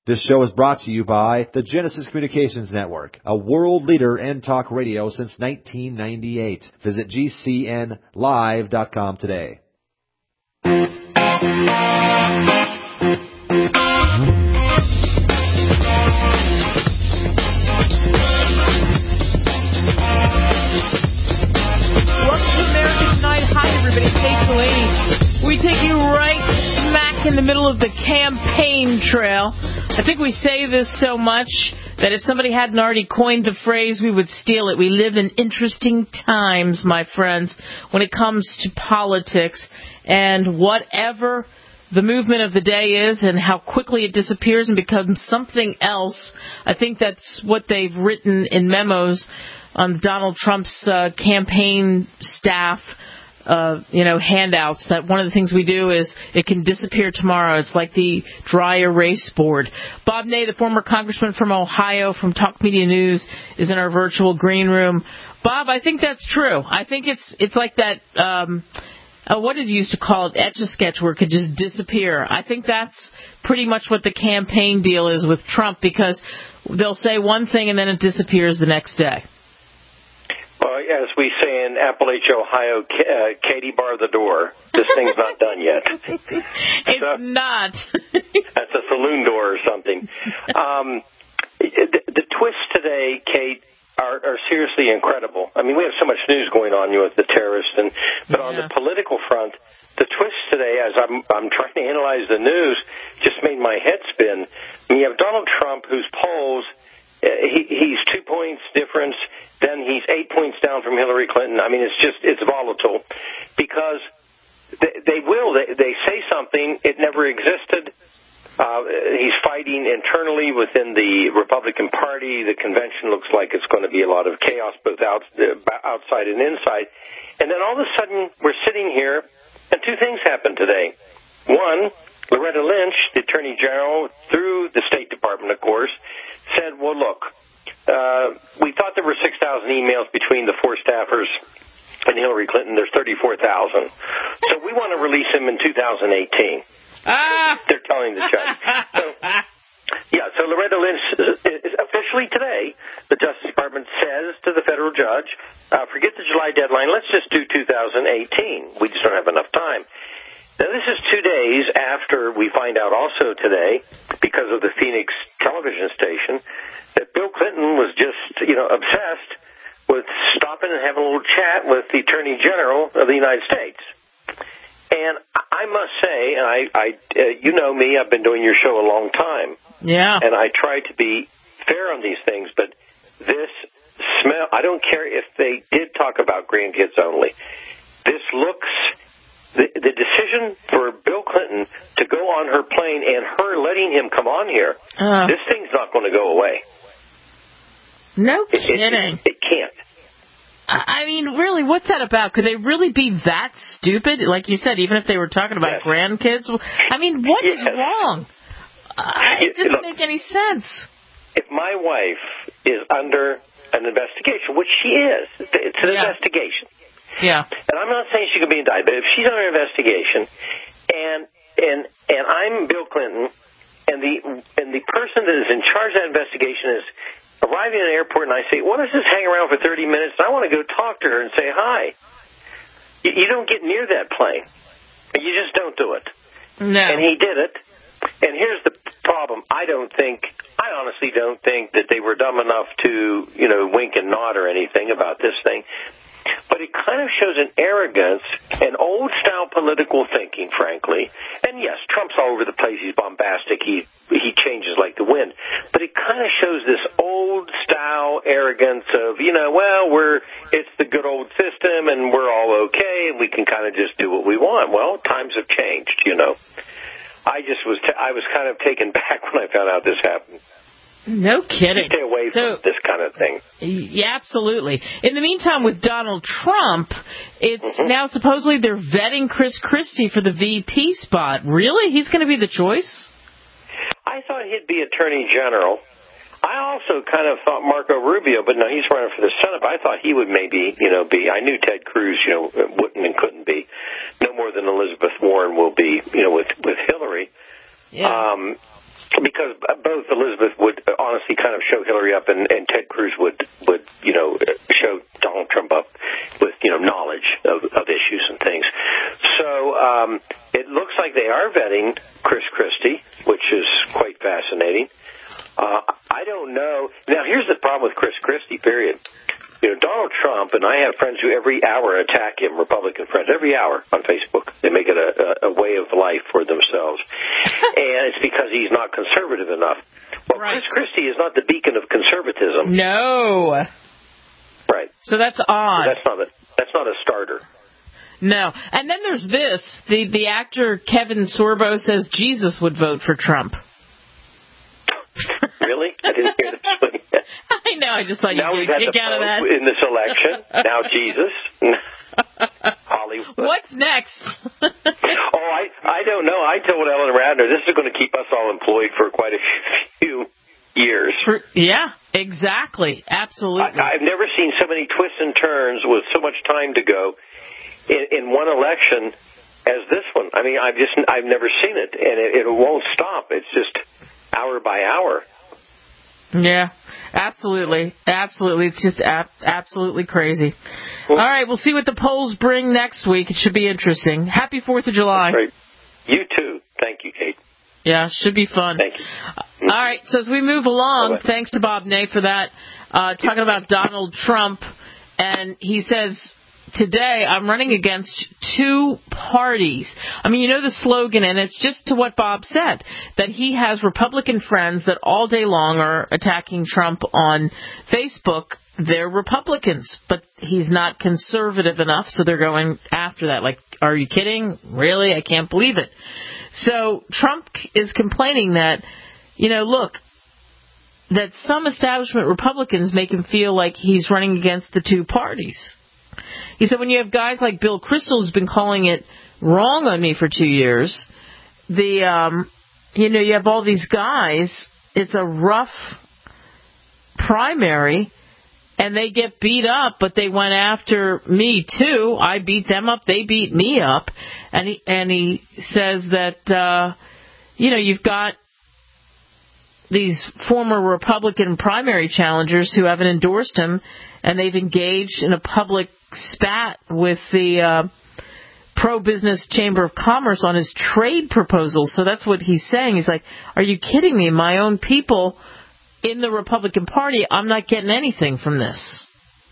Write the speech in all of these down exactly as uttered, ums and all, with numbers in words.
This show is brought to you by the Genesis Communications Network, a world leader in talk radio since nineteen ninety-eight. Visit G C N live dot com today. We take you right smack in the middle of the campaign trail. I think we say this so much that if somebody hadn't already coined the phrase, we would steal it. We live in interesting times, my friends, when it comes to politics. And whatever the movement of the day is and how quickly it disappears and becomes something else, I think that's what they've written in memos on Donald Trump's uh, campaign staff. Uh, you know, handouts, that one of the things we do is it can disappear tomorrow. It's like the dry erase board. Bob Ney, the former congressman from Ohio from Talk Media News, is in our virtual green room. Bob, I think that's true. I think it's it's like that, um, uh, what did you used to call it, Etch-a-Sketch, where it could just disappear. I think that's pretty much what the campaign deal is with Trump, because they'll say one thing and then it disappears the next day. Well, as we say in Appalachia, Ohio, uh, Katie, bar the door. This thing's not done yet. It's so, not. That's a saloon door or something. Um, the, the twists today, Kate, are, are seriously incredible. I mean, we have so much news going on, you know, with the terrorists, and but yeah. on the political front, the twists today, as I'm, I'm trying to analyze the news, just made my head spin. I mean, you have Donald Trump, whose polls, uh, he, he's two points difference. Then he's eight points down from Hillary Clinton. I mean, it's just, it's volatile because they, they will, they, they say something, it never existed. Uh, he's fighting internally within the Republican Party. The convention looks like it's going to be a lot of chaos, both out, outside and inside. And then all of a sudden, we're sitting here, and two things happened today. One, Loretta Lynch, the Attorney General, through the State Department, of course, said, well, look, Uh, we thought there were six thousand emails between the four staffers and Hillary Clinton. There's thirty-four thousand. So we want to release him in two thousand eighteen. Ah! They're telling the judge. So, yeah, so Loretta Lynch, is officially today, the Justice Department says to the federal judge, uh, forget the July deadline, let's just do two thousand eighteen. We just don't have enough time. Now, this is two days after we find out also today, because of the Phoenix television station, that Bill Clinton was just, you know, obsessed with stopping and having a little chat with the Attorney General of the United States. And I must say, and I, I uh, you know me, I've been doing your show a long time. Yeah. And I try to be fair on these things, but this smell, I don't care if they did talk about grandkids only. This looks... The, the decision for Bill Clinton to go on her plane and her letting him come on here, uh, this thing's not going to go away. No it, kidding. It, it, it can't. I mean, really, what's that about? Could they really be that stupid? Like you said, even if they were talking about yes. grandkids? I mean, what yes. is wrong? Uh, it doesn't Look, make any sense. If my wife is under an investigation, which she is, it's an yeah. investigation. Yeah. And I'm not saying she could be indicted, but if she's under investigation and and and I'm Bill Clinton and the and the person that is in charge of that investigation is arriving at an airport and I say, well, let's just hang around for thirty minutes and I want to go talk to her and say hi. You, you don't get near that plane. You just don't do it. No. And he did it. And here's the problem. I don't think, I honestly don't think that they were dumb enough to, you know, wink and nod or anything about this thing. But it kind of shows an arrogance, an old-style political thinking, frankly. And, yes, Trump's all over the place. He's bombastic. He he changes like the wind. But it kind of shows this old-style arrogance of, you know, well, we're it's the good old system, and we're all okay, and we can kind of just do what we want. Well, times have changed, you know. I just was t- I was kind of taken back when I found out this happened. No kidding. Stay away so, from this kind of thing. Yeah, absolutely. In the meantime, with Donald Trump, it's mm-hmm. now supposedly they're vetting Chris Christie for the V P spot. Really? He's going to be the choice? I thought he'd be Attorney General. I also kind of thought Marco Rubio, but no, he's running for the Senate. But I thought he would maybe, you know, be. I knew Ted Cruz, you know, wouldn't and couldn't be. No more than Elizabeth Warren will be, you know, with with Hillary. Yeah. Um, because both Elizabeth would honestly kind of show Hillary up, and, and Ted Cruz would, would, you know, show Donald Trump up with, you know, knowledge of, of issues and things. So um, it looks like they are vetting Chris Christie, which is quite fascinating. Uh, I don't know. Now, here's the problem with Chris Christie, period. You know, Donald Trump, and I have friends who every hour attack him, Republican friends, every hour on Facebook. They make it a, a, a way of life for themselves. And it's because he's not conservative enough. Well, right. Chris Christie is not the beacon of conservatism. No. Right. So that's odd. So that's not a, that's not a starter. No. And then there's this. The, the actor Kevin Sorbo says Jesus would vote for Trump. Really? I didn't hear that. I know. I just thought now you'd get a kick out of that. In this election. Now Jesus. Hollywood. What's next? oh, I I don't know. I told Ellen Radner this is going to keep us all employed for quite a few years. For, yeah, exactly. Absolutely. I, I've never seen so many twists and turns with so much time to go in, in one election as this one. I mean, I've just I've never seen it, and it, it won't stop. It's just hour by hour. Yeah, absolutely. Absolutely. It's just ab- absolutely crazy. Well, all right, we'll see what the polls bring next week. It should be interesting. Happy fourth of July. Great. You too. Thank you, Kate. Yeah, should be fun. Thank you. All right, so as we move along, Bye-bye. Thanks to Bob Ney for that, uh, talking about Donald Trump, and he says, today, I'm running against two parties. I mean, you know the slogan, and it's just to what Bob said, that he has Republican friends that all day long are attacking Trump on Facebook. They're Republicans, but he's not conservative enough, so they're going after that. Like, are you kidding? Really? I can't believe it. So Trump is complaining that, you know, look, that some establishment Republicans make him feel like he's running against the two parties. He said when you have guys like Bill Kristol, who's been calling it wrong on me for two years, the um, you know, you have all these guys, it's a rough primary, and they get beat up, but they went after me too. I beat them up, they beat me up. And he, and he says that, uh, you know, you've got these former Republican primary challengers who haven't endorsed him, and they've engaged in a public spat with the uh, pro-business Chamber of Commerce on his trade proposals. So that's what he's saying. He's like, are you kidding me? My own people in the Republican Party, I'm not getting anything from this.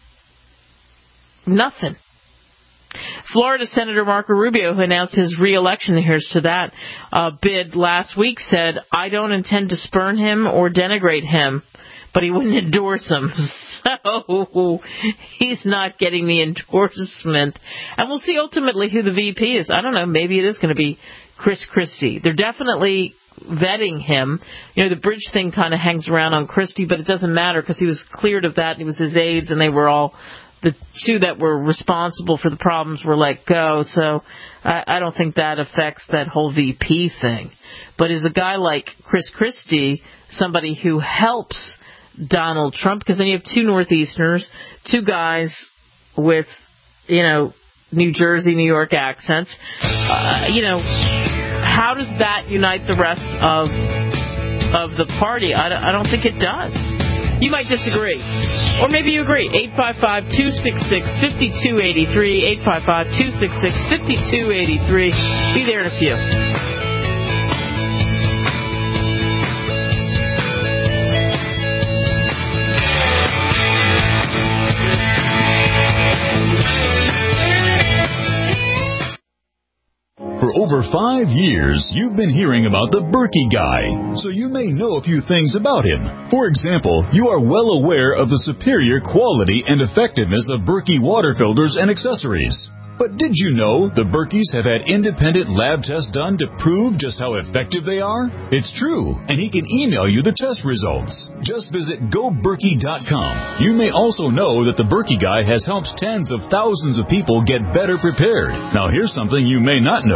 Nothing. Florida Senator Marco Rubio, who announced his re-election, here's to that, uh, bid last week, said, I don't intend to spurn him or denigrate him, but he wouldn't endorse him. So he's not getting the endorsement. And we'll see ultimately who the V P is. I don't know. Maybe it is going to be Chris Christie. They're definitely vetting him. You know, the bridge thing kind of hangs around on Christie, but it doesn't matter because he was cleared of that. And it was his aides, and they were all, the two that were responsible for the problems were let go. So I, I don't think that affects that whole V P thing. But is a guy like Chris Christie somebody who helps Donald Trump? Because then you have two Northeasterners, two guys with, you know, New Jersey, New York accents. Uh, you know, how does that unite the rest of of the party? I don't, I don't think it does. You might disagree. Or maybe you agree. eight five five, two six six, five two eight three. eight five five, two six six, five two eight three. Be there in a few. For over five years, you've been hearing about the Berkey Guy, so you may know a few things about him. For example, you are well aware of the superior quality and effectiveness of Berkey water filters and accessories. But did you know the Berkeys have had independent lab tests done to prove just how effective they are? It's true, and he can email you the test results. Just visit go berkey dot com. You may also know that the Berkey Guy has helped tens of thousands of people get better prepared. Now here's something you may not know.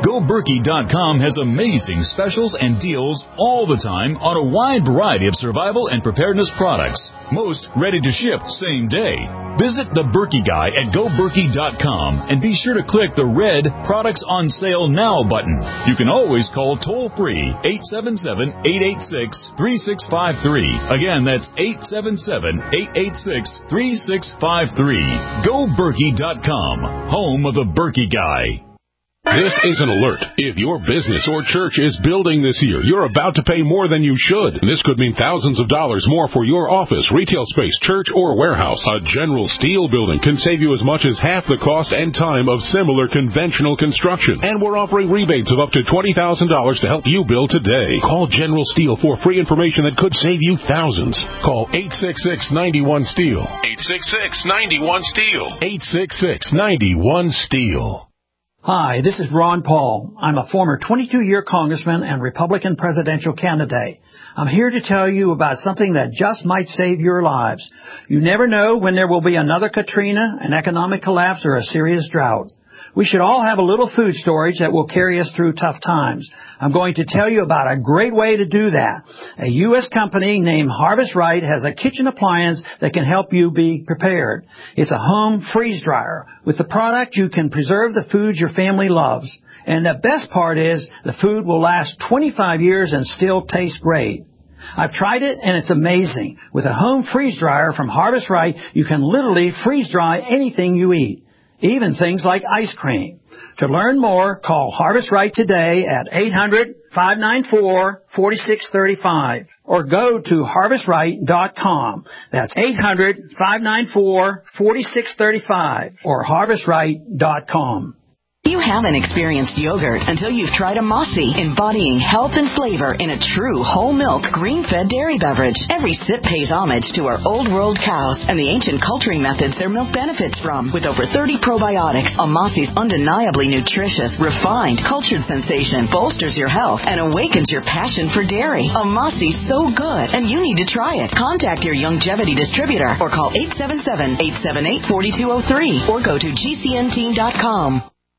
Go Berkey dot com has amazing specials and deals all the time on a wide variety of survival and preparedness products. Most ready to ship same day. Visit the Berkey Guy at Go Berkey dot com and be sure to click the red Products on Sale Now button. You can always call toll-free eight seven seven, eight eight six, three six five three. Again, that's eight seven seven, eight eight six, three six five three. Go Berkey dot com, home of the Berkey Guy. This is an alert. If your business or church is building this year, you're about to pay more than you should. This could mean thousands of dollars more for your office, retail space, church, or warehouse. A General Steel building can save you as much as half the cost and time of similar conventional construction. And we're offering rebates of up to twenty thousand dollars to help you build today. Call General Steel for free information that could save you thousands. Call eight six six, nine one, STEEL. eight six six, nine one, STEEL. eight six six, nine one, STEEL. Hi, this is Ron Paul. I'm a former twenty-two-year congressman and Republican presidential candidate. I'm here to tell you about something that just might save your lives. You never know when there will be another Katrina, an economic collapse, or a serious drought. We should all have a little food storage that will carry us through tough times. I'm going to tell you about a great way to do that. A U S company named Harvest Right has a kitchen appliance that can help you be prepared. It's a home freeze dryer. With the product, you can preserve the foods your family loves. And the best part is the food will last twenty-five years and still taste great. I've tried it, and it's amazing. With a home freeze dryer from Harvest Right, you can literally freeze dry anything you eat, even things like ice cream. To learn more, call Harvest Right today at eight hundred, five nine four, four six three five or go to harvest right dot com. That's eight hundred, five nine four, four six three five or harvest right dot com. You haven't experienced yogurt until you've tried a Mossy, embodying health and flavor in a true whole milk, green-fed dairy beverage. Every sip pays homage to our old world cows and the ancient culturing methods their milk benefits from. With over thirty probiotics, a Mossy's undeniably nutritious, refined, cultured sensation bolsters your health and awakens your passion for dairy. A Mossy's so good, and you need to try it. Contact your Youngevity distributor or call eight seven seven, eight seven eight, four two zero three or go to G C N team dot com.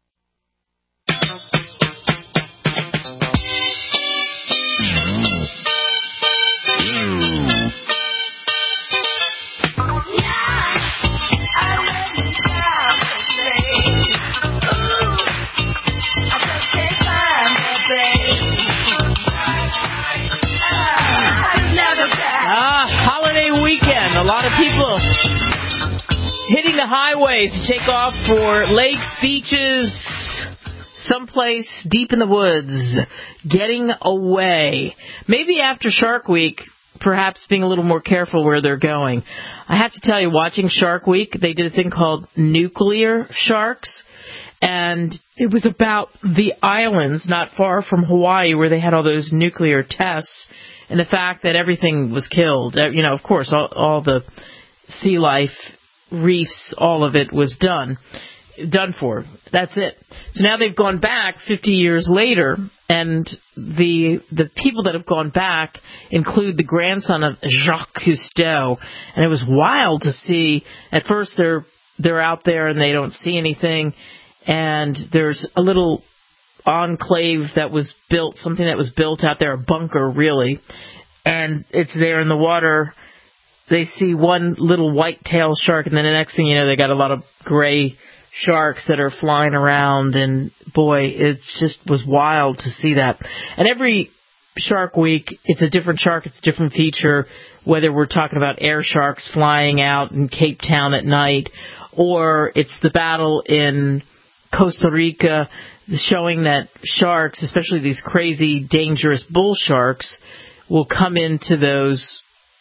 A lot of people hitting the highways to take off for lakes, beaches, someplace deep in the woods, getting away. Maybe after Shark Week, perhaps being a little more careful where they're going. I have to tell you, watching Shark Week, they did a thing called Nuclear Sharks, and it was about the islands not far from Hawaii where they had all those nuclear tests. And the fact that everything was killed, you know, of course, all, all the sea life, reefs, all of it was done, done for. That's it. So now they've gone back fifty years later, and the the people that have gone back include the grandson of Jacques Cousteau. And it was wild to see. At first, they're they're out there and they don't see anything, and there's a little enclave that was built, something that was built out there, a bunker really, and it's there in the water. They see one little white-tailed shark, and then the next thing you know, they got a lot of gray sharks that are flying around, and boy, it just was wild to see that. And every Shark Week, it's a different shark, it's a different feature, whether we're talking about air sharks flying out in Cape Town at night, or it's the battle in Costa Rica, showing that sharks, especially these crazy, dangerous bull sharks, will come into those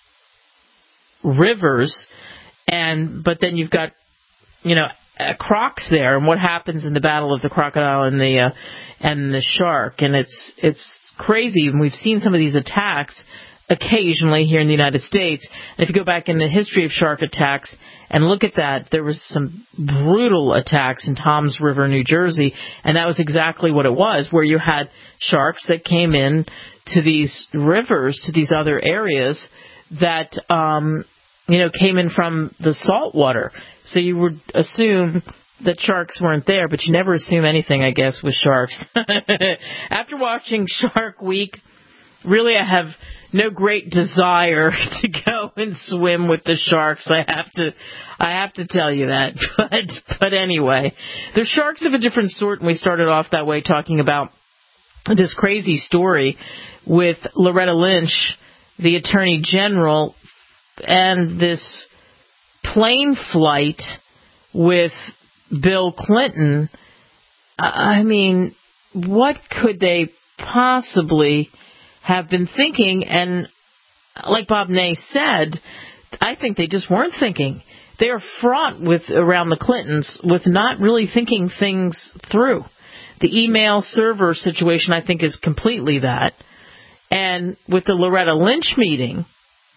rivers, and but then you've got, you know, uh, crocs there, and what happens in the battle of the crocodile and the uh, and the shark, and it's it's crazy. And we've seen some of these attacks occasionally here in the United States. And if you go back in the history of shark attacks and look at that, there was some brutal attacks in Toms River, New Jersey, and that was exactly what it was, where you had sharks that came in to these rivers, to these other areas that, um, you know, came in from the salt water. So you would assume that sharks weren't there, but you never assume anything, I guess, with sharks. After watching Shark Week, really I have no great desire to go and swim with the sharks. I have to I have to tell you that. But but anyway, they're sharks of a different sort, and we started off that way talking about this crazy story with Loretta Lynch, the Attorney General, and this plane flight with Bill Clinton. I mean, what could they possibly have been thinking? And like Bob Ney said, I think they just weren't thinking. They are fraught with, around the Clintons, with not really thinking things through. The email server situation, I think, is completely that. And with the Loretta Lynch meeting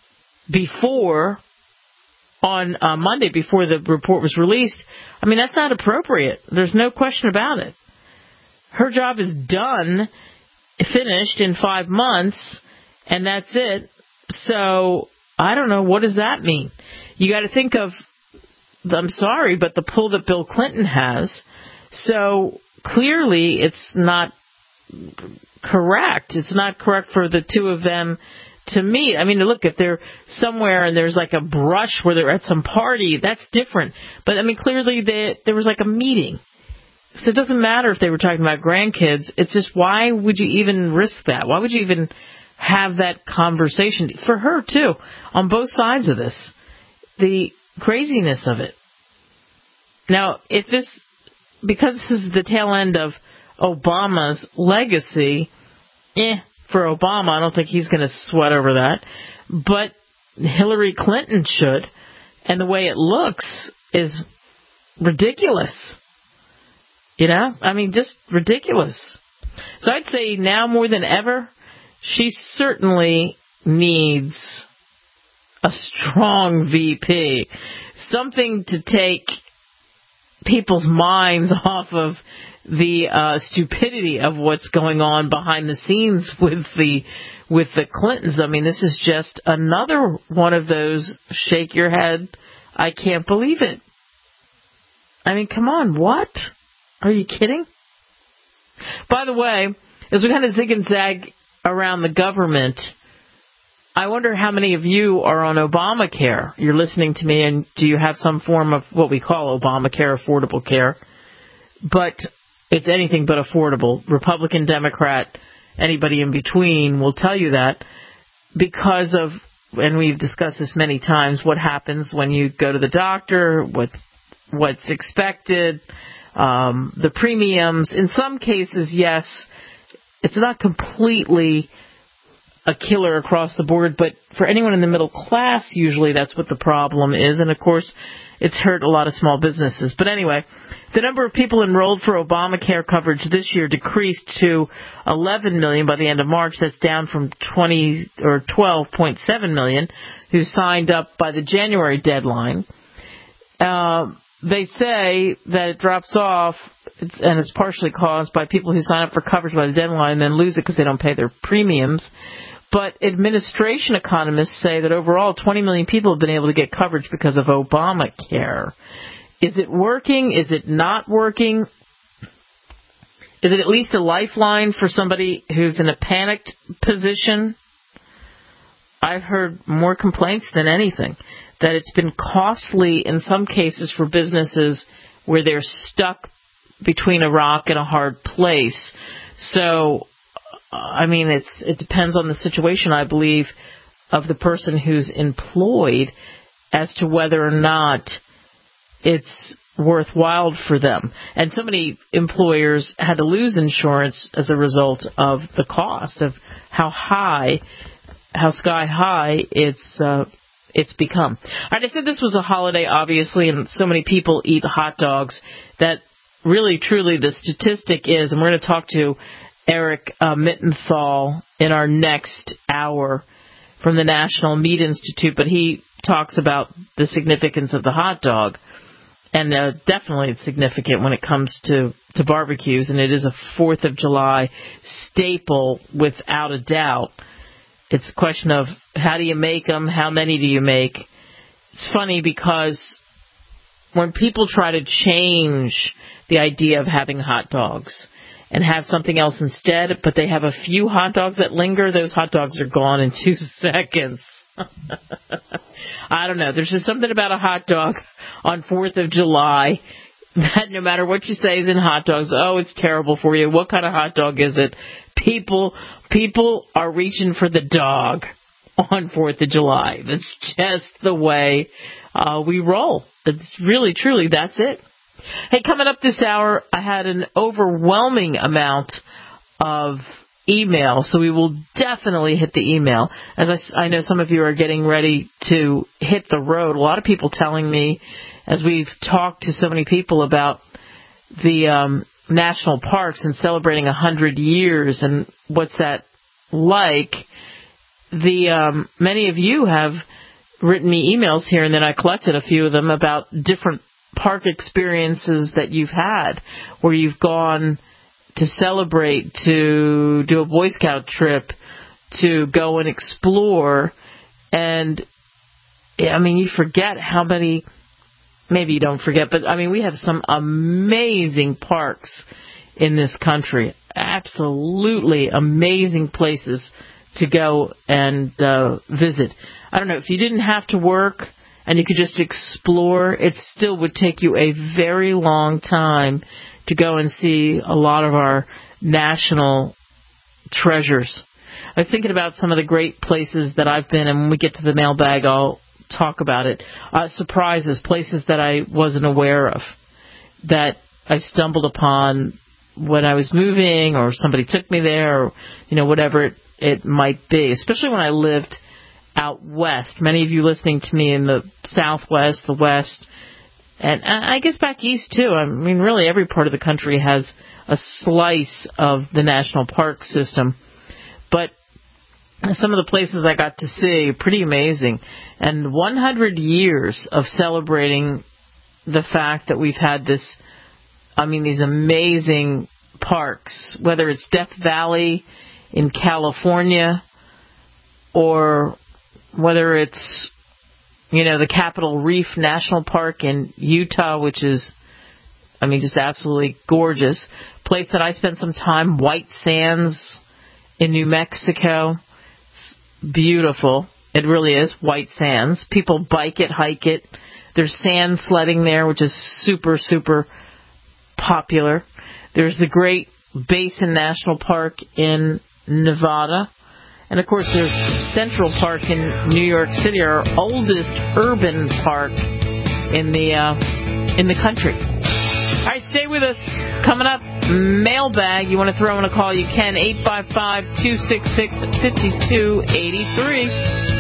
before, on uh, Monday, before the report was released, I mean, that's not appropriate. There's no question about it. Her job is done, finished in five months, and that's it. So, I don't know, what does that mean? You got to think of, I'm sorry, but the pull that Bill Clinton has. So, clearly, it's not correct. It's not correct for the two of them to meet. I mean, look, if they're somewhere and there's like a brush where they're at some party, that's different. But, I mean, clearly they, there was like a meeting. So it doesn't matter if they were talking about grandkids. It's just, why would you even risk that? Why would you even have that conversation? For her, too, on both sides of this. The craziness of it. Now, if this, because this is the tail end of Obama's legacy, eh, for Obama, I don't think he's going to sweat over that. But Hillary Clinton should. And the way it looks is ridiculous. You know? I mean, just ridiculous. So I'd say now more than ever, she certainly needs a strong V P. Something to take people's minds off of the uh, stupidity of what's going on behind the scenes with the with the Clintons. I mean, this is just another one of those shake your head, I can't believe it. I mean, come on, what? Are you kidding? By the way, as we kind of zig and zag around the government, I wonder how many of you are on Obamacare. You're listening to me, and do you have some form of what we call Obamacare, affordable care? But it's anything but affordable. Republican, Democrat, anybody in between will tell you that because of, and we've discussed this many times, what happens when you go to the doctor, what what's expected, um, the premiums. In some cases, yes, it's not completely a killer across the board, but for anyone in the middle class, usually that's what the problem is. And, of course, it's hurt a lot of small businesses. But anyway, the number of people enrolled for Obamacare coverage this year decreased to eleven million by the end of March. That's down from twenty or twelve point seven million who signed up by the January deadline. Uh, they say that it drops off, it's, and it's partially caused by people who sign up for coverage by the deadline and then lose it because they don't pay their premiums. But administration economists say that overall twenty million people have been able to get coverage because of Obamacare. Is it working? Is it not working? Is it at least a lifeline for somebody who's in a panicked position? I've heard more complaints than anything that it's been costly in some cases for businesses where they're stuck between a rock and a hard place. So, I mean, it's it depends on the situation, I believe, of the person who's employed as to whether or not it's worthwhile for them. And so many employers had to lose insurance as a result of the cost of how high, how sky high it's uh, it's become. All right, I said this was a holiday, obviously, and so many people eat hot dogs that really, truly, the statistic is, and we're going to talk to Eric uh, Mittenthal in our next hour from the National Meat Institute, but he talks about the significance of the hot dog. And uh, definitely it's significant when it comes to, to barbecues, and it is a fourth of July staple without a doubt. It's a question of how do you make them, how many do you make. It's funny because when people try to change the idea of having hot dogs and have something else instead, but they have a few hot dogs that linger, those hot dogs are gone in two seconds. I don't know. There's just something about a hot dog on fourth of July that no matter what you say is in hot dogs, oh, it's terrible for you. What kind of hot dog is it? People, people are reaching for the dog on fourth of July. That's just the way uh, we roll. It's really, truly, that's it. Hey, coming up this hour, I had an overwhelming amount of email, so we will definitely hit the email. As I, I know some of you are getting ready to hit the road. A lot of people telling me, as we've talked to so many people about the um, national parks and celebrating one hundred years and what's that like, the um, many of you have written me emails here, and then I collected a few of them about different park experiences that you've had where you've gone to celebrate, to do a Boy Scout trip, to go and explore. And, I mean, you forget how many, maybe you don't forget, but, I mean, we have some amazing parks in this country. Absolutely amazing places to go and uh, visit. I don't know, if you didn't have to work and you could just explore, it still would take you a very long time to go and see a lot of our national treasures. I was thinking about some of the great places that I've been, and when we get to the mailbag, I'll talk about it. Uh, surprises, places that I wasn't aware of, that I stumbled upon when I was moving, or somebody took me there, or, you know, whatever it, it might be, especially when I lived out west. Many of you listening to me in the Southwest, the West, and I guess back east, too. I mean, really, every part of the country has a slice of the national park system. But some of the places I got to see, pretty amazing. And one hundred years of celebrating the fact that we've had this, I mean, these amazing parks, whether it's Death Valley in California, or whether it's, you know, the Capitol Reef National Park in Utah, which is, I mean, just absolutely gorgeous. Place that I spent some time, White Sands in New Mexico. It's beautiful. It really is, White Sands. People bike it, hike it. There's sand sledding there, which is super, super popular. There's the Great Basin National Park in Nevada. And, of course, there's Central Park in New York City, our oldest urban park in the uh, in the country. All right, stay with us. Coming up, mailbag. You want to throw in a call, you can. eight five five, two six six, five two eight three.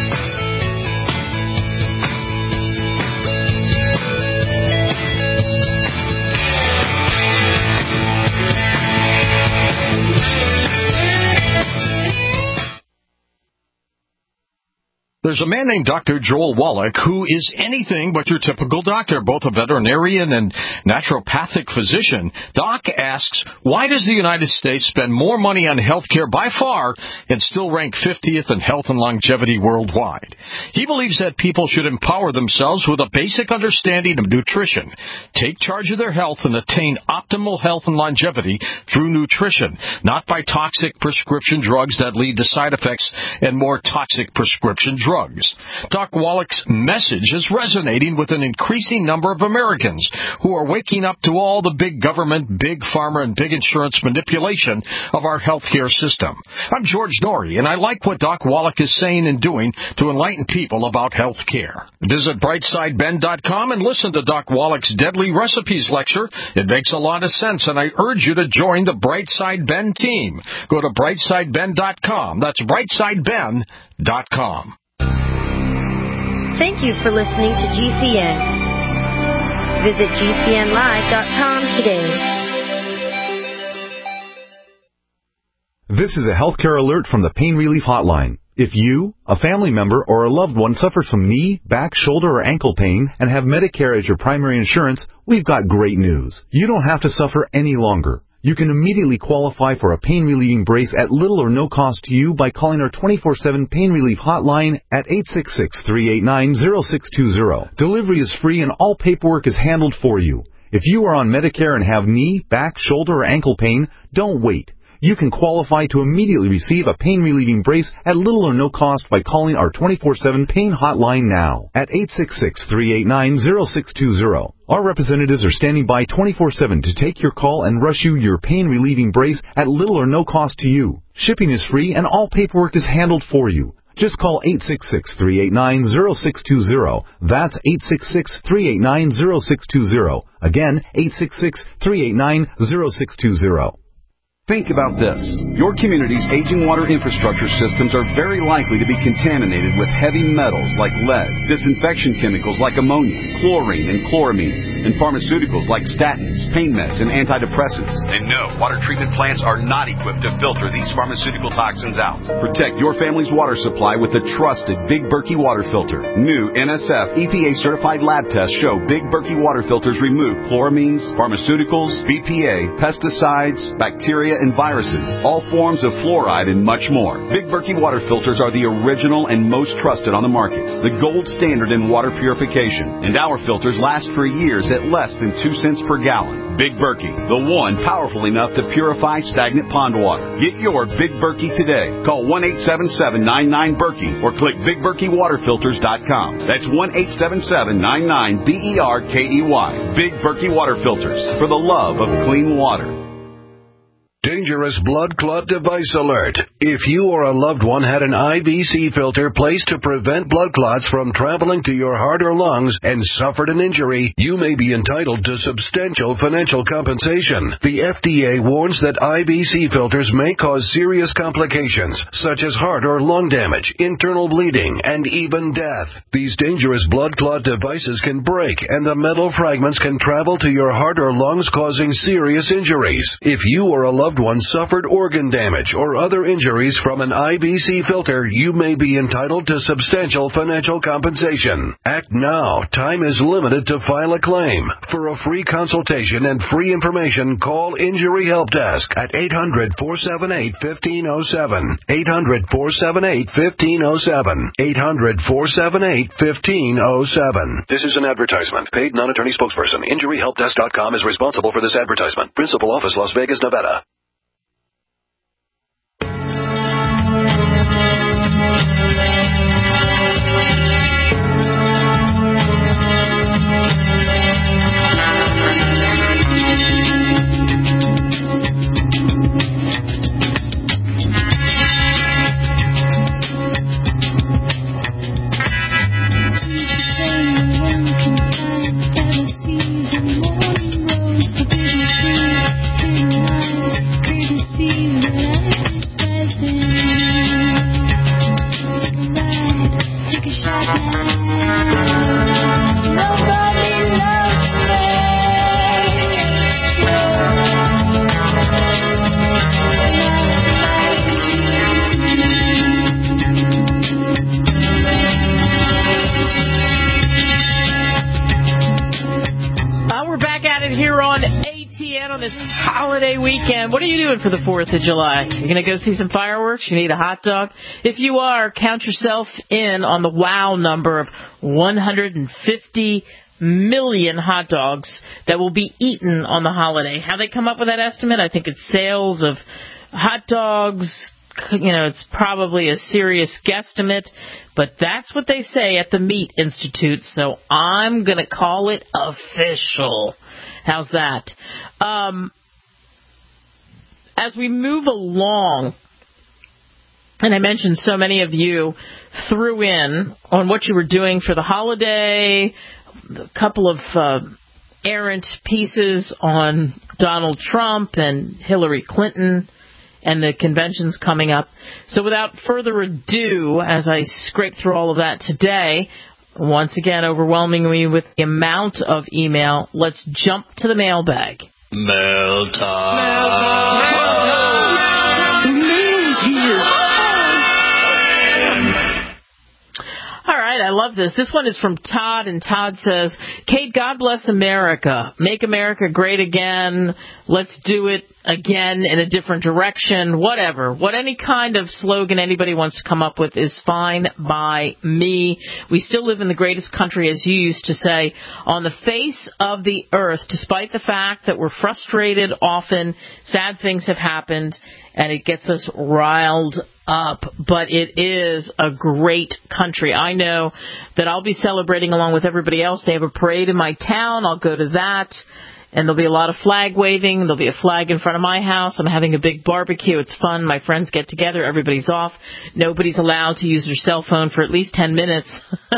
There's a man named Doctor Joel Wallach who is anything but your typical doctor, both a veterinarian and naturopathic physician. Doc asks, why does the United States spend more money on health care by far and still rank fiftieth in health and longevity worldwide? He believes that people should empower themselves with a basic understanding of nutrition, take charge of their health, and attain optimal health and longevity through nutrition, not by toxic prescription drugs that lead to side effects and more toxic prescription drugs. Drugs. Doc Wallach's message is resonating with an increasing number of Americans who are waking up to all the big government, big pharma, and big insurance manipulation of our healthcare system. I'm George Norrie, and I like what Doc Wallach is saying and doing to enlighten people about health care. Visit brightside ben dot com and listen to Doc Wallach's Deadly Recipes lecture. It makes a lot of sense, and I urge you to join the Brightside Ben team. Go to brightside ben dot com. That's brightside ben dot com. Thank you for listening to G C N. Visit G C N live dot com today. This is a healthcare alert from the Pain Relief Hotline. If you, a family member, or a loved one suffers from knee, back, shoulder, or ankle pain and have Medicare as your primary insurance, we've got great news. You don't have to suffer any longer. You can immediately qualify for a pain-relieving brace at little or no cost to you by calling our twenty-four seven Pain Relief Hotline at eight six six, three eight nine, zero six two zero. Delivery is free and all paperwork is handled for you. If you are on Medicare and have knee, back, shoulder, or ankle pain, don't wait. You can qualify to immediately receive a pain-relieving brace at little or no cost by calling our twenty-four seven Pain Hotline now at eight six six, three eight nine, zero six two zero. Our representatives are standing by twenty-four seven to take your call and rush you your pain-relieving brace at little or no cost to you. Shipping is free and all paperwork is handled for you. Just call eight six six, three eight nine, zero six two zero. That's eight six six, three eight nine, zero six two zero. Again, eight six six, three eight nine, zero six two zero. Think about this. Your community's aging water infrastructure systems are very likely to be contaminated with heavy metals like lead, disinfection chemicals like ammonia, chlorine and chloramines, and pharmaceuticals like statins, pain meds, and antidepressants. And no, water treatment plants are not equipped to filter these pharmaceutical toxins out. Protect your family's water supply with the trusted Big Berkey water filter. New N S F E P A-certified lab tests show Big Berkey water filters remove chloramines, pharmaceuticals, B P A, pesticides, bacteria, and viruses, all forms of fluoride, and much more. Big Berkey water filters are the original and most trusted on the market, the gold standard in water purification, and our filters last for years at less than two cents per gallon. Big Berkey, the one powerful enough to purify stagnant pond water. Get your Big Berkey today. Call one eight seven seven, nine nine, Berkey or click big berkey water filters dot com. That's one eight seven seven, nine nine, B E R K E Y. Big Berkey water filters, for the love of clean water. Dangerous blood clot device alert. If you or a loved one had an I V C filter placed to prevent blood clots from traveling to your heart or lungs and suffered an injury, you may be entitled to substantial financial compensation. The F D A warns that I V C filters may cause serious complications, such as heart or lung damage, internal bleeding, and even death. These dangerous blood clot devices can break, and the metal fragments can travel to your heart or lungs, causing serious injuries. If you or a loved one suffered organ damage or other injuries from an I V C filter, you may be entitled to substantial financial compensation. Act now. Time is limited to file a claim. For a free consultation and free information, call Injury Help Desk at eight hundred, four seven eight, one five zero seven. eight hundred, four seven eight, one five zero seven. eight hundred, four seven eight, one five zero seven. This is an advertisement. Paid non-attorney spokesperson. Injury Help Desk dot com is responsible for this advertisement. Principal office, Las Vegas, Nevada. What are you doing for the fourth of July? You're going to go see some fireworks? You need a hot dog? If you are, count yourself in on the wow number of one hundred fifty million hot dogs that will be eaten on the holiday. How they come up with that estimate? I think it's sales of hot dogs. You know, it's probably a serious guesstimate, but that's what they say at the Meat Institute, so I'm going to call it official. How's that? Um... As we move along, and I mentioned so many of you threw in on what you were doing for the holiday, a couple of uh, errant pieces on Donald Trump and Hillary Clinton and the conventions coming up. So without further ado, as I scrape through all of that today, once again overwhelming me with the amount of email, let's jump to the mailbag. Mail time. Mail time. Mail time. The mail is here. All right, right, I love this. This one is from Todd, and Todd says, Kate, God bless America. Make America great again. Let's do it again in a different direction. Whatever. What any kind of slogan anybody wants to come up with is fine by me. We still live in the greatest country, as you used to say, on the face of the earth, despite the fact that we're frustrated often. Sad things have happened, and it gets us riled up, but it is a great country. I know that I'll be celebrating along with everybody else. They have a parade in my town. I'll go to that, and there'll be a lot of flag waving. There'll be a flag in front of my house. I'm having a big barbecue. It's fun. My friends get together. Everybody's off. Nobody's allowed to use their cell phone for at least ten minutes.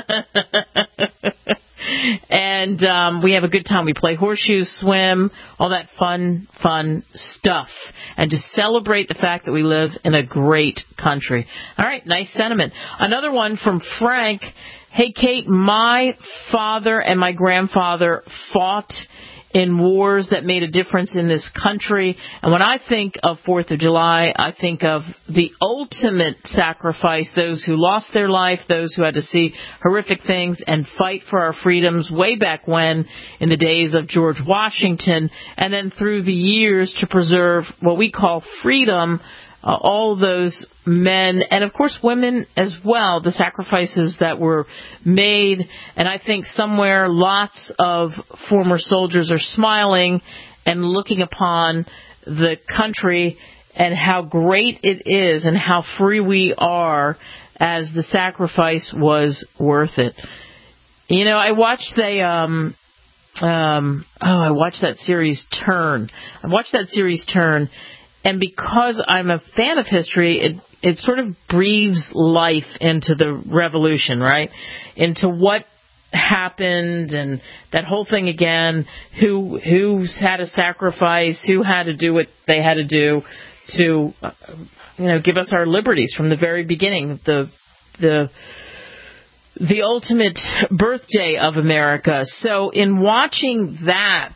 And um, we have a good time. We play horseshoes, swim, all that fun, fun stuff. And to celebrate the fact that we live in a great country. All right, nice sentiment. Another one from Frank. Hey, Kate, my father and my grandfather fought in wars that made a difference in this country. And when I think of fourth of July, I think of the ultimate sacrifice, those who lost their life, those who had to see horrific things and fight for our freedoms way back when, in the days of George Washington, and then through the years to preserve what we call freedom. Uh, all those men, and of course women as well, the sacrifices that were made. And I think somewhere lots of former soldiers are smiling and looking upon the country and how great it is and how free we are, as the sacrifice was worth it. You know, I watched the, um, um, oh, I watched that series Turn. I watched that series Turn. And because I'm a fan of history, it it sort of breathes life into the revolution, right? Into what happened and that whole thing again. Who who had to sacrifice? Who had to do what they had to do to, uh, you know, give us our liberties from the very beginning? The the the ultimate birthday of America. So in watching that,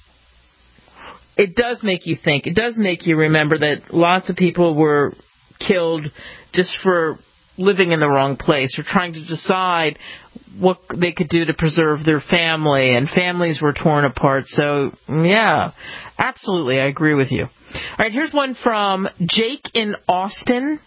it does make you think. It does make you remember that lots of people were killed just for living in the wrong place or trying to decide what they could do to preserve their family, and families were torn apart. So, yeah, absolutely, I agree with you. All right, here's one from Jake in Austin.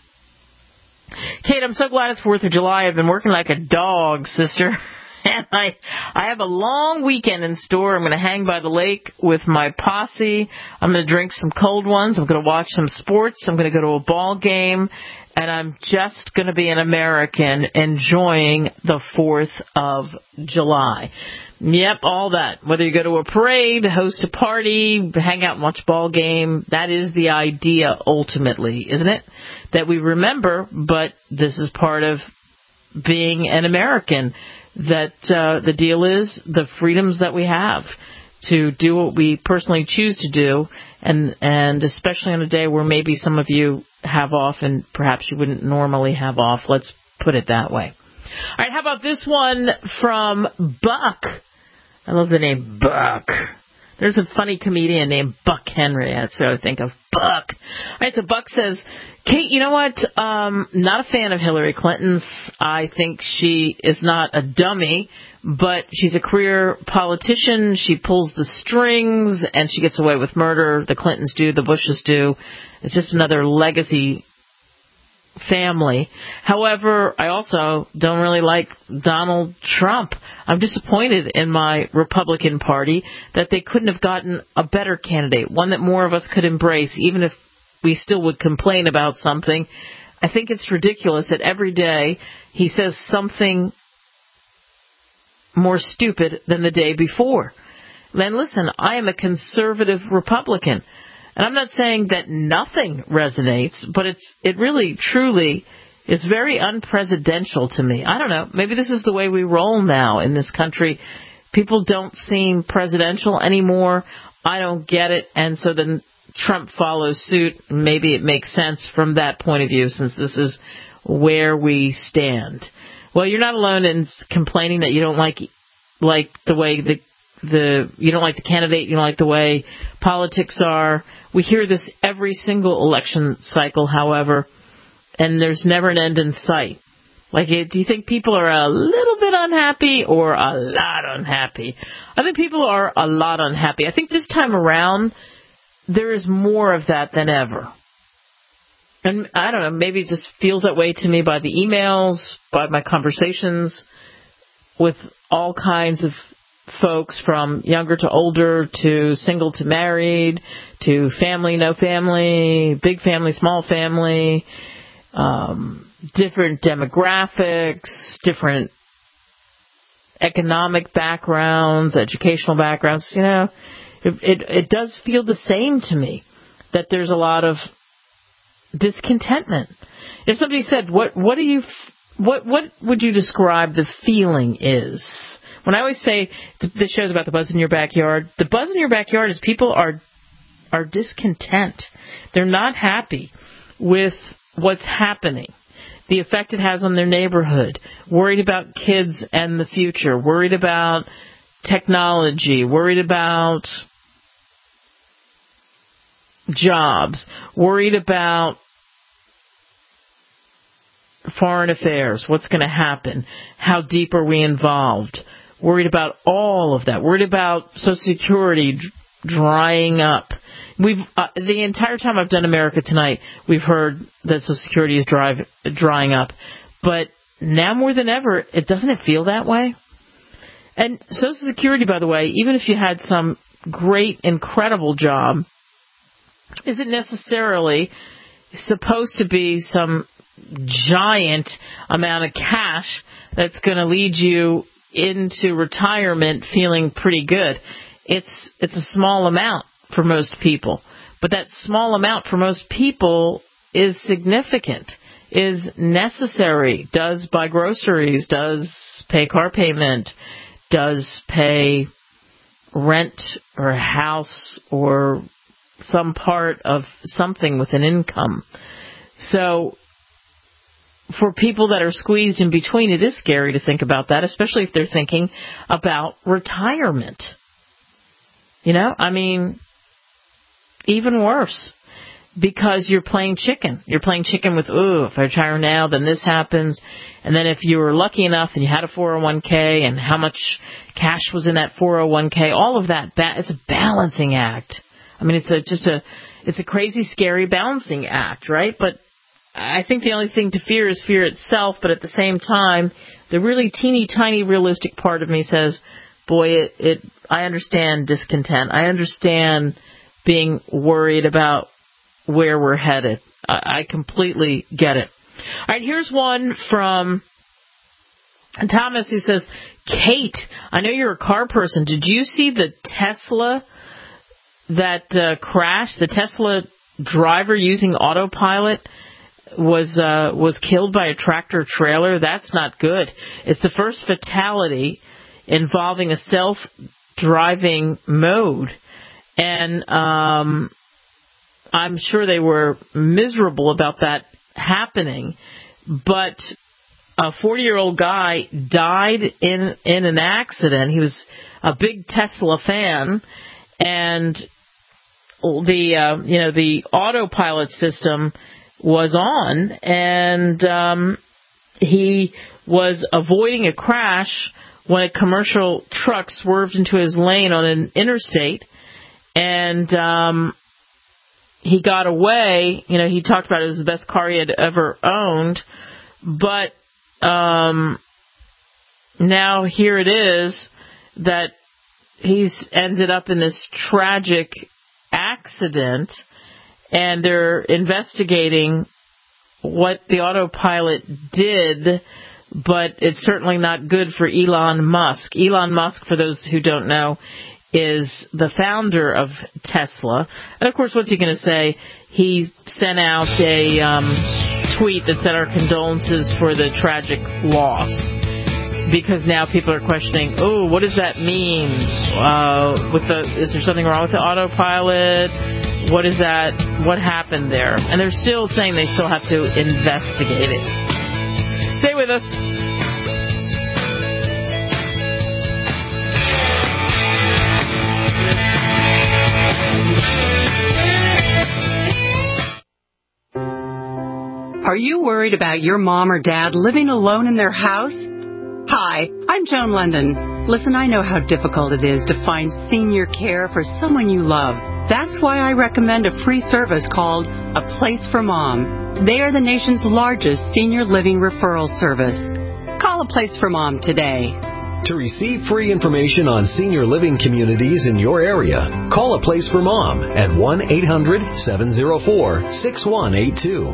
Kate, I'm so glad it's fourth of July. I've been working like a dog, sister. And I, I have a long weekend in store. I'm going to hang by the lake with my posse. I'm going to drink some cold ones. I'm going to watch some sports. I'm going to go to a ball game. And I'm just going to be an American enjoying the fourth of July. Yep, all that. Whether you go to a parade, host a party, hang out and watch a ball game, that is the idea ultimately, isn't it? That we remember, but this is part of being an American. That uh, the deal is the freedoms that we have to do what we personally choose to do, and and especially on a day where maybe some of you have off and perhaps you wouldn't normally have off. Let's put it that way. All right, how about this one from Buck? I love the name Buck. There's a funny comedian named Buck Henry. That's what I think of, Buck. All right, so Buck says, Kate, you know what? Um, not a fan of Hillary Clinton's. I think she is not a dummy, but she's a career politician. She pulls the strings, and she gets away with murder. The Clintons do. The Bushes do. It's just another legacy family. However, I also don't really like Donald Trump. I'm disappointed in my Republican Party that they couldn't have gotten a better candidate, one that more of us could embrace, even if we still would complain about something. I think it's ridiculous that every day he says something more stupid than the day before. Then listen, I am a conservative Republican. And I'm not saying that nothing resonates, but it's it really, truly is very unpresidential to me. I don't know. Maybe this is the way we roll now in this country. People don't seem presidential anymore. I don't get it. And so then Trump follows suit. Maybe it makes sense from that point of view, since this is where we stand. Well, you're not alone in complaining that you don't like like the way the the you don't like the candidate, you don't like the way politics are. We hear this every single election cycle, however, and there's never an end in sight. Like, do you think people are a little bit unhappy or a lot unhappy? I think people are a lot unhappy. I think this time around, there is more of that than ever. And I don't know, maybe it just feels that way to me by the emails, by my conversations with all kinds of folks from younger to older, to single to married, to family, no family, big family, small family, um, different demographics, different economic backgrounds, educational backgrounds. You know, it, it, it does feel the same to me that there's a lot of discontentment. If somebody said, "What what do you what what would you describe the feeling is?" When I always say this show's about the buzz in your backyard, the buzz in your backyard is people are are discontent. They're not happy with what's happening, the effect it has on their neighborhood, worried about kids and the future, worried about technology, worried about jobs, worried about foreign affairs, what's going to happen, how deep are we involved, worried about all of that, worried about Social Security d- drying up. We've uh, the entire time I've done America Tonight, we've heard that Social Security is dry, drying up, but now more than ever, it doesn't it feel that way? And Social Security, by the way, even if you had some great, incredible job, isn't necessarily supposed to be some giant amount of cash that's going to lead you into retirement feeling pretty good. It's it's a small amount for most people, but that small amount for most people is significant, is necessary, does buy groceries, does pay car payment, does pay rent or a house or some part of something with an income. So for people that are squeezed in between, it is scary to think about that, especially if they're thinking about retirement. You know, I mean, even worse, because you're playing chicken. You're playing chicken with, ooh, if I retire now, then this happens. And then if you were lucky enough and you had a four oh one k and how much cash was in that four oh one k, all of that, it's a balancing act. I mean, it's a just a, it's a crazy, scary balancing act, right? But I think the only thing to fear is fear itself, but at the same time, the really teeny tiny realistic part of me says, boy, it, it I understand discontent. I understand being worried about where we're headed. I, I completely get it. All right, here's one from Thomas who says, Kate, I know you're a car person. Did you see the Tesla that uh, crashed? The Tesla driver using autopilot was uh, was killed by a tractor trailer. That's not good. It's the first fatality involving a self-driving mode. And um, I'm sure they were miserable about that happening. But a forty-year-old guy died in in an accident. He was a big Tesla fan, and the uh, you know the autopilot system was on, and um, he was avoiding a crash when a commercial truck swerved into his lane on an interstate, and um, he got away. You know, he talked about it was the best car he had ever owned, but um, now here it is that he's ended up in this tragic accident, and they're investigating what the autopilot did, but it's certainly not good for Elon Musk. Elon Musk, for those who don't know, is the founder of Tesla. And, of course, what's he going to say? He sent out a um, tweet that said our condolences for the tragic loss, because now people are questioning, oh, what does that mean? Uh, with the, is there something wrong with the autopilot? What is that? What happened there? And they're still saying they still have to investigate it. Stay with us. Are you worried about your mom or dad living alone in their house? Hi, I'm Joan London. Listen, I know how difficult it is to find senior care for someone you love. That's why I recommend a free service called A Place for Mom. They are the nation's largest senior living referral service. Call A Place for Mom today. To receive free information on senior living communities in your area, call A Place for Mom at one eight hundred seven oh four six one eight two.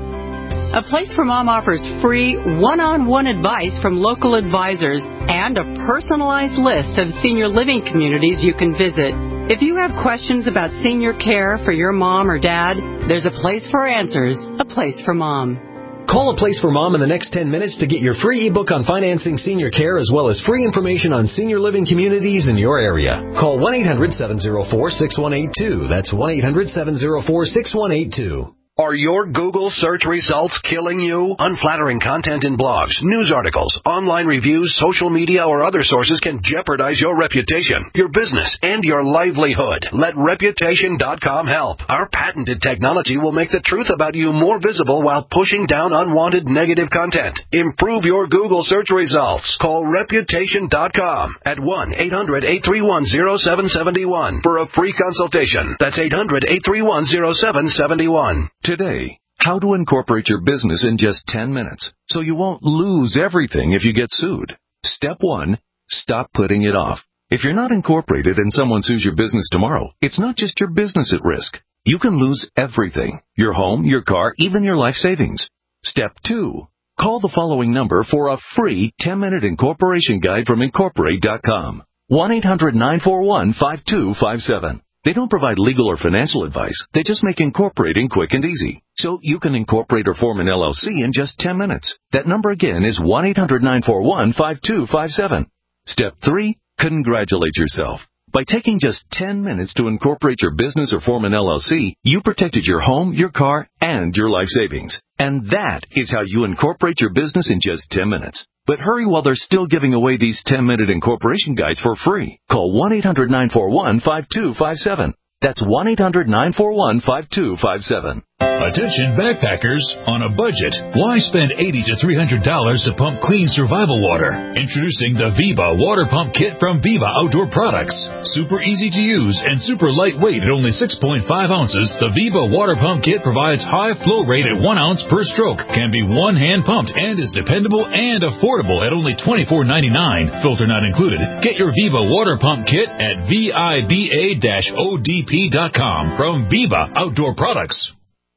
A Place for Mom offers free one-on-one advice from local advisors and a personalized list of senior living communities you can visit. If you have questions about senior care for your mom or dad, there's a place for answers, A Place for Mom. Call A Place for Mom in the next ten minutes to get your free ebook on financing senior care as well as free information on senior living communities in your area. Call one eight hundred seven oh four six one eight two. That's one eight hundred seven oh four six one eight two. Are your Google search results killing you? Unflattering content in blogs, news articles, online reviews, social media, or other sources can jeopardize your reputation, your business, and your livelihood. Let Reputation dot com help. Our patented technology will make the truth about you more visible while pushing down unwanted negative content. Improve your Google search results. Call Reputation dot com at one eight hundred eight three one oh seven seven one for a free consultation. That's eight hundred eight three one oh seven seven one. Today, how to incorporate your business in just ten minutes so you won't lose everything if you get sued. Step one, stop putting it off. If you're not incorporated and someone sues your business tomorrow, it's not just your business at risk. You can lose everything, your home, your car, even your life savings. Step two, call the following number for a free ten-minute incorporation guide from Incorporate dot com. one eight hundred nine four one five two five seven. They don't provide legal or financial advice. They just make incorporating quick and easy. So you can incorporate or form an L L C in just ten minutes. That number again is one eight hundred nine four one five two five seven. Step three, congratulate yourself. By taking just ten minutes to incorporate your business or form an L L C, you protected your home, your car, and your life savings. And that is how you incorporate your business in just ten minutes. But hurry while they're still giving away these ten-minute incorporation guides for free. Call one eight hundred nine four one five two five seven. That's one eight hundred nine four one five two five seven. Attention backpackers on a budget. Why spend eighty to three hundred dollars to pump clean survival water? Introducing the Viva Water Pump Kit from Viva Outdoor Products. Super easy to use and super lightweight at only six point five ounces, the Viva Water Pump Kit provides high flow rate at one ounce per stroke, can be one hand pumped, and is dependable and affordable at only twenty-four ninety-nine. Filter not included. Get your Viva Water Pump Kit at viba dash O D P dot com from Viva Outdoor Products.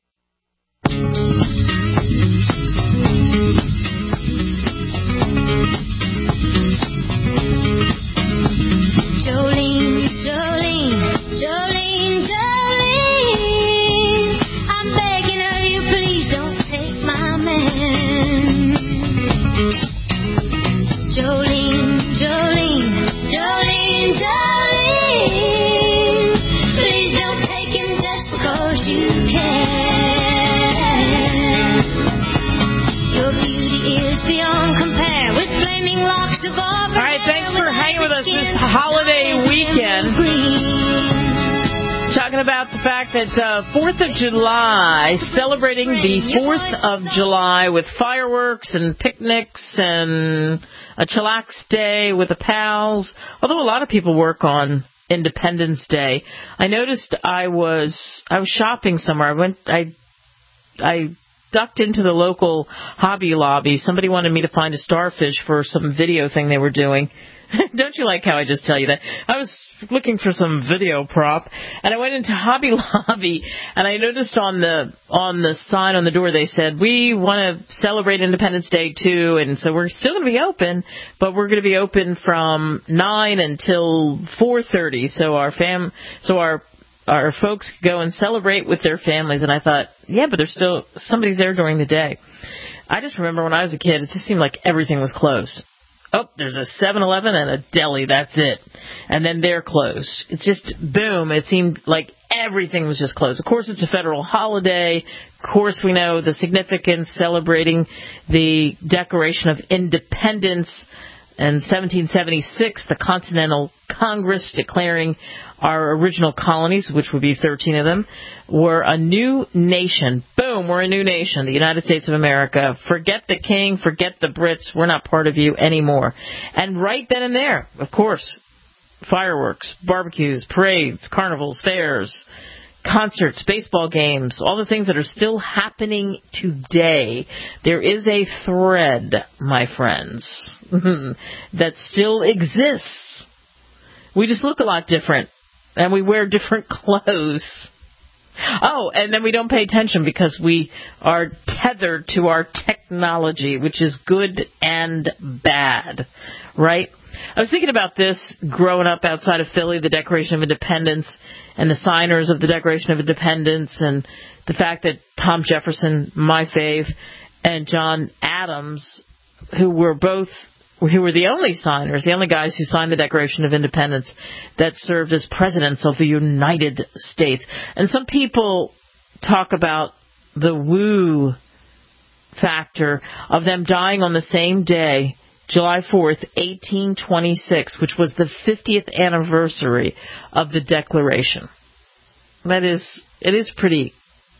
Jolene, Jolene, Jolene, Jolene, I'm begging of you, please don't take my man. Jolene, Jolene, Jolene, Jolene, please don't take him just because you can. Your beauty is beyond compare with flaming locks of auburn. All right, thanks for hanging with us this holiday weekend. Talking about the fact that uh, fourth of July, celebrating the fourth of July with fireworks and picnics and a chillax day with the pals. Although a lot of people work on Independence Day. I noticed I was I was shopping somewhere. I went I I ducked into the local Hobby Lobby. Somebody wanted me to find a starfish for some video thing they were doing. Don't you like how I just tell you that? I was looking for some video prop, and I went into Hobby Lobby, and I noticed on the on the sign on the door they said, we want to celebrate Independence Day too, and so we're still going to be open, but we're going to be open from nine until four thirty, so our fam, so our our folks could go and celebrate with their families. And I thought, yeah, but there's still somebody's there during the day. I just remember when I was a kid, it just seemed like everything was closed. Oh, there's a seven eleven and a deli, that's it. And then they're closed. It's just, boom, it seemed like everything was just closed. Of course, it's a federal holiday. Of course, we know the significance celebrating the Declaration of Independence in seventeen seventy-six, the Continental Congress declaring our original colonies, which would be thirteen of them, were a new nation. Boom, we're a new nation, the United States of America. Forget the king, forget the Brits, we're not part of you anymore. And right then and there, of course, fireworks, barbecues, parades, carnivals, fairs, concerts, baseball games, all the things that are still happening today. There is a thread, my friends, that still exists. We just look a lot different, and we wear different clothes. Oh, and then we don't pay attention because we are tethered to our technology, which is good and bad, right? I was thinking about this growing up outside of Philly, the Declaration of Independence, and the signers of the Declaration of Independence, and the fact that Tom Jefferson, my fave, and John Adams, who were both, who were the only signers, the only guys who signed the Declaration of Independence that served as presidents of the United States. And some people talk about the woo factor of them dying on the same day, July fourth, eighteen twenty-six, which was the fiftieth anniversary of the Declaration. That is, it is pretty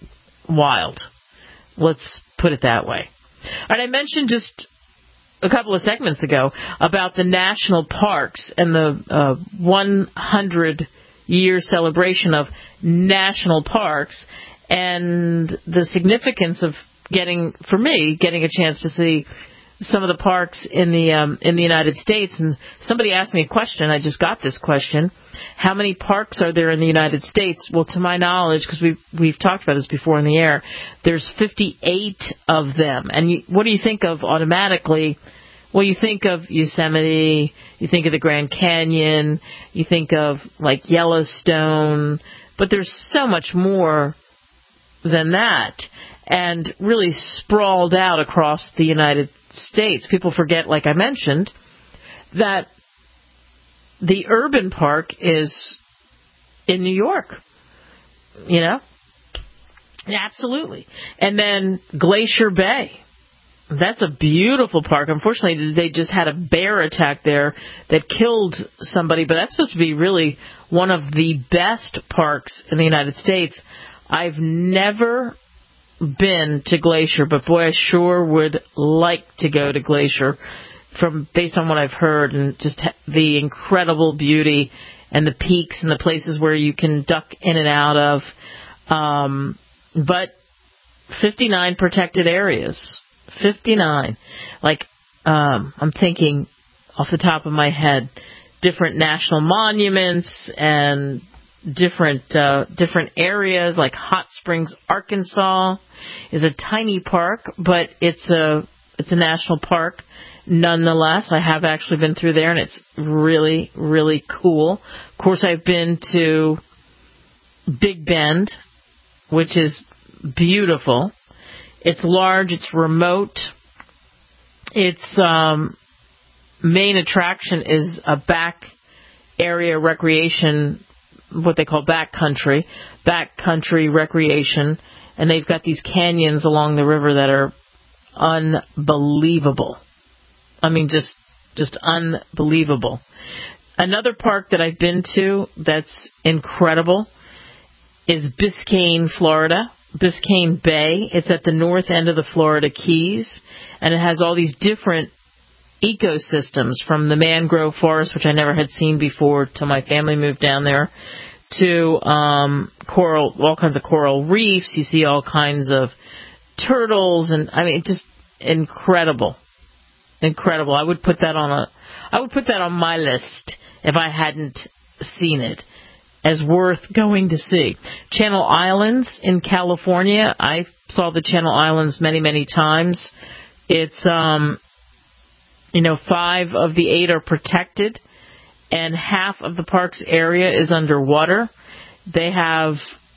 wild. Let's put it that way. All right, I mentioned just a couple of segments ago about the national parks and the uh, one hundred year celebration of national parks and the significance of getting, for me, getting a chance to see some of the parks in the um, in the United States. And somebody asked me a question. I just got this question. How many parks are there in the United States? Well, to my knowledge, because we've, we've talked about this before in the air, there's fifty-eight of them. And you, what do you think of automatically? Well, you think of Yosemite, you think of the Grand Canyon, you think of, like, Yellowstone, but there's so much more than that, and really sprawled out across the United States. People forget, like I mentioned, that the urban park is in New York, you know? Absolutely. And then Glacier Bay. That's a beautiful park. Unfortunately, they just had a bear attack there that killed somebody, but that's supposed to be really one of the best parks in the United States. I've never been to Glacier, but boy, I sure would like to go to Glacier from based on what I've heard and just the incredible beauty and the peaks and the places where you can duck in and out of. Um, but fifty-nine protected areas. fifty-nine. Like, um, I'm thinking off the top of my head, different national monuments and different uh, different areas, like Hot Springs, Arkansas, is a tiny park, but it's a it's a national park nonetheless. I have actually been through there, and it's really, really cool. Of course, I've been to Big Bend, which is beautiful. It's large, it's remote. Its um, main attraction is a back area recreation, what they call backcountry, backcountry recreation, and they've got these canyons along the river that are unbelievable. I mean, just just unbelievable. Another park that I've been to that's incredible is Biscayne, Florida. Biscayne Bay. It's at the north end of the Florida Keys, and it has all these different ecosystems, from the mangrove forest, which I never had seen before till my family moved down there, to um, coral, all kinds of coral reefs. You see all kinds of turtles, and I mean, just incredible, incredible. I would put that on a, I would put that on my list if I hadn't seen it, as worth going to see. Channel Islands in California. I saw the Channel Islands many, many times. It's, um, you know, five of the eight are protected, and half of the park's area is underwater. They have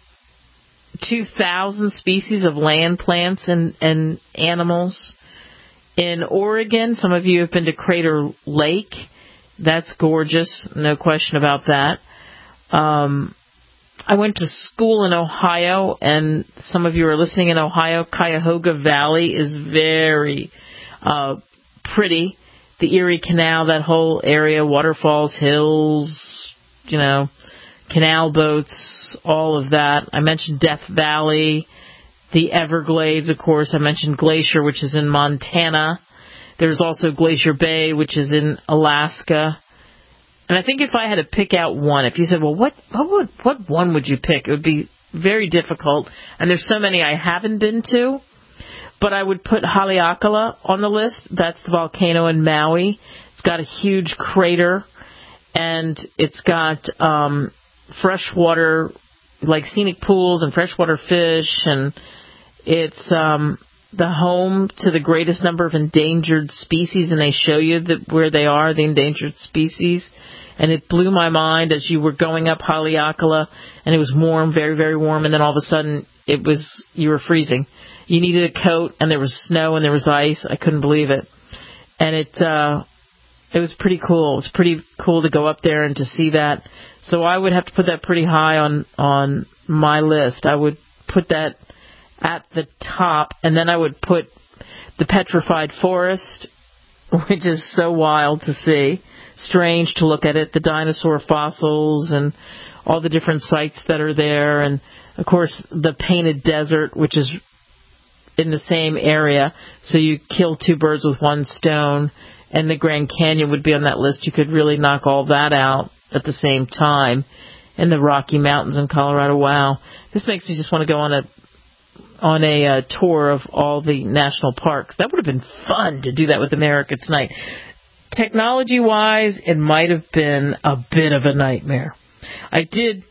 two thousand species of land plants and, and animals. In Oregon, some of you have been to Crater Lake. That's gorgeous, no question about that. Um, I went to school in Ohio, and some of you are listening in Ohio. Cuyahoga Valley is very uh, pretty. the Erie Canal, that whole area, waterfalls, hills, you know, canal boats, all of that. I mentioned Death Valley, the Everglades, of course. I mentioned Glacier, which is in Montana. There's also Glacier Bay, which is in Alaska. And I think if I had to pick out one, if you said, well, what what would what one would you pick? It would be very difficult. And there's so many I haven't been to. But I would put Haleakala on the list. That's the volcano in Maui. It's got a huge crater, and it's got um, freshwater, like scenic pools and freshwater fish, and it's um, the home to the greatest number of endangered species, and they show you that where they are, the endangered species. And it blew my mind as you were going up Haleakala, and it was warm, very, very warm, and then all of a sudden it was you were freezing. You needed a coat, and there was snow, and there was ice. I couldn't believe it. And it uh, it was pretty cool. It was pretty cool to go up there and to see that. So I would have to put that pretty high on, on my list. I would put that at the top, and then I would put the Petrified Forest, which is so wild to see. Strange to look at it, the dinosaur fossils and all the different sites that are there. And, of course, the Painted Desert, which is in the same area, so you kill two birds with one stone, and the Grand Canyon would be on that list. You could really knock all that out at the same time. And the Rocky Mountains in Colorado. Wow. This makes me just want to go on a on a uh, tour of all the national parks. That would have been fun to do that with America Tonight. Technology-wise, it might have been a bit of a nightmare. I did,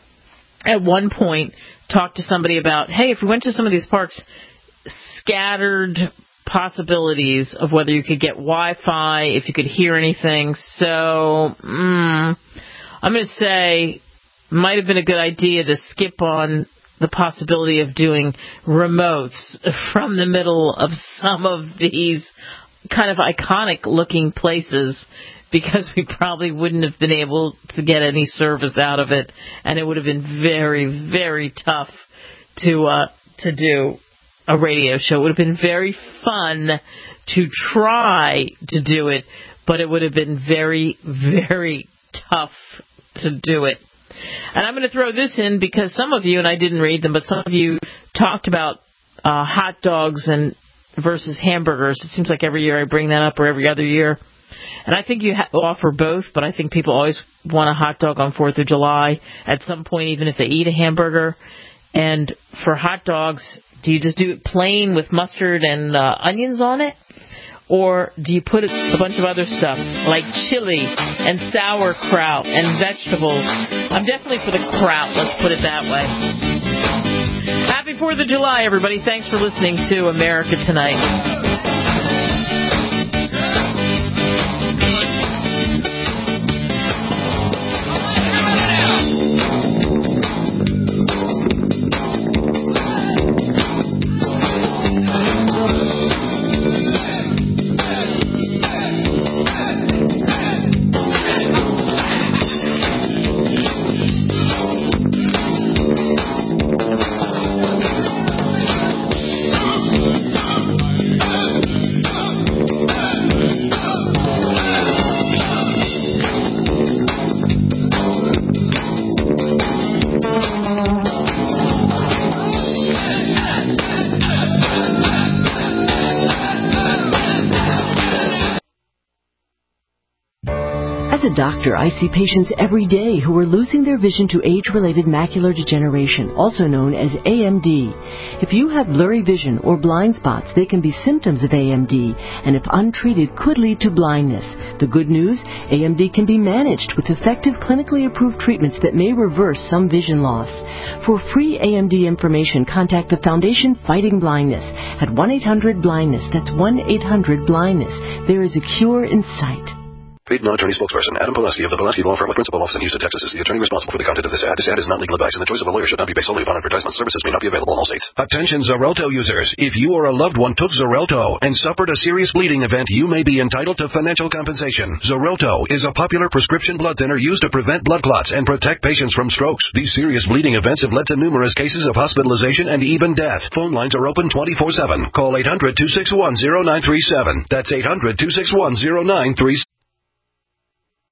at one point, talk to somebody about, hey, if we went to some of these parks, scattered possibilities of whether you could get Wi-Fi, if you could hear anything. So, mm, I'm going to say, might have been a good idea to skip on the possibility of doing remotes from the middle of some of these kind of iconic-looking places, because we probably wouldn't have been able to get any service out of it, and it would have been very, very tough to uh, to do a radio show. It would have been very fun to try to do it, but it would have been very, very tough to do it. And I'm going to throw this in because some of you, and I didn't read them, but some of you talked about uh, hot dogs and versus hamburgers. It seems like every year I bring that up, or every other year. And I think you ha- offer both, but I think people always want a hot dog on fourth of July at some point, even if they eat a hamburger. And for hot dogs, do you just do it plain with mustard and uh, onions on it? Or do you put a bunch of other stuff, like chili and sauerkraut and vegetables? I'm definitely for the kraut, let's put it that way. Happy fourth of July, everybody. Thanks for listening to America Tonight. As a doctor, I see patients every day who are losing their vision to age-related macular degeneration, also known as A M D. If you have blurry vision or blind spots, they can be symptoms of A M D, and if untreated, could lead to blindness. The good news, A M D can be managed with effective clinically approved treatments that may reverse some vision loss. For free A M D information, contact the Foundation Fighting Blindness at one eight hundred blindness. That's one eight hundred blindness. There is a cure in sight. Paid non-attorney spokesperson Adam Pulaski of the Pulaski Law Firm with principal office in Houston, Texas is the attorney responsible for the content of this ad. This ad is not legal advice, and the choice of a lawyer should not be based solely upon advertisement. Services may not be available in all states. Attention Xarelto users. If you or a loved one took Xarelto and suffered a serious bleeding event, you may be entitled to financial compensation. Xarelto is a popular prescription blood thinner used to prevent blood clots and protect patients from strokes. These serious bleeding events have led to numerous cases of hospitalization and even death. Phone lines are open twenty-four seven. Call eight hundred, two six one, zero nine three seven. That's eight hundred, two six one, zero nine three seven.